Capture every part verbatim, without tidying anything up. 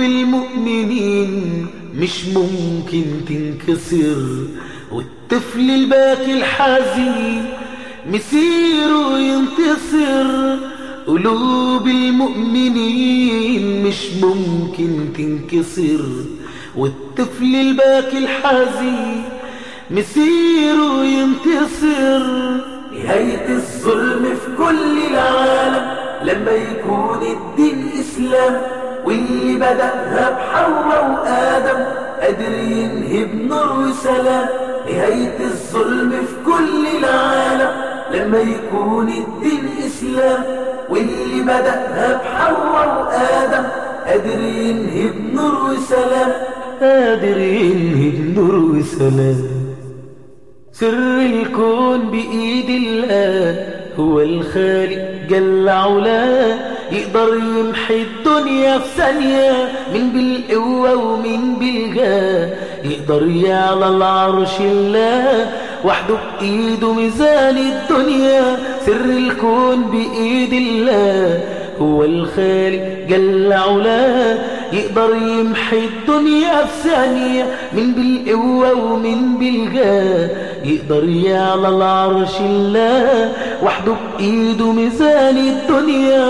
المؤمنين مش ممكن تنكسر، والطفل الباكي الحزين مسيره ينتصر. قلوب المؤمنين مش ممكن تنكسر، والطفل الباكي الحزين مسيره ينتصر. نهاية الظلم في كل العالم لما يكون الدين إسلام، واللي بدأها بحواء وآدم قادر ينهي بنور وسلام. نهاية الظلم في كل العالم لما يكون الدين إسلام، واللي بدأها بحواء وآدم قادر ينهي بنور وسلام. قادر ينهي بنور وسلام. سر الكون بإيد الله، هو الخالق جل علاه، يقدر يمحي الدنيا في ثانية، من بالقوة ومن بالجاه. يقدر يعلى العرش الله وحده بإيده ميزان الدنيا. سر الكون بإيد الله، هو الخالق جل علاه، يقدر يمحي الدنيا في ثانية، من بالقوة ومن بالجاه. يقدر يعلى العرش الله وحده بإيده ميزان الدنيا.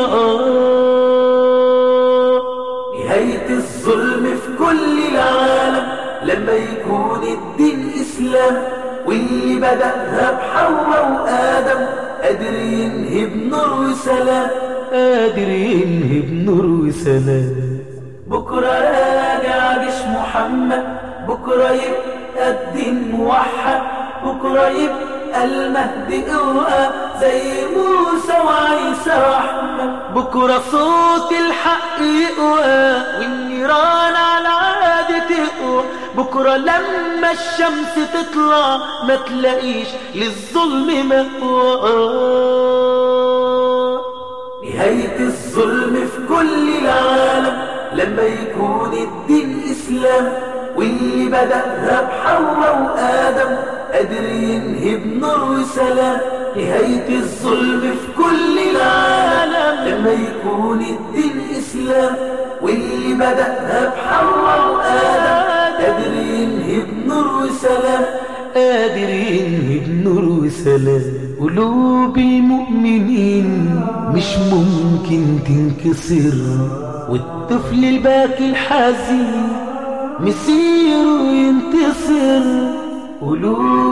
آه نهاية الظلم في كل العالم لما يكون الدين إسلام، واللي بدأها بحواء وآدم قادر ينهي بنور وسلام. قادر ينهي بنور وسلام. بكرة راجع جيش محمد، بكرة يبقى الدين موحد، بكرة يبقى المهدي قوة زي موسى وعيسى وأحمد. بكرة صوت الحق يقوى والنيران على عادي تقوى. بكرة لما الشمس تطلع ما تلاقيش للظلم مأوى. نهاية الظلم في كل العالم لما يكون الدين إسلام، واللي بدأها بحواء وآدم قادر ينهي بنور وسلام. نهاية الظلم في كل العالم لما يكون الدين إسلام، واللي بدأها بحواء وآدم قادر ينهي بنور وسلام. قادر ينهي بنور وسلام. قلوب المؤمنين مش ممكن تنكسر، والطفل الباكي الحزين مسيره ينتصر. قلوب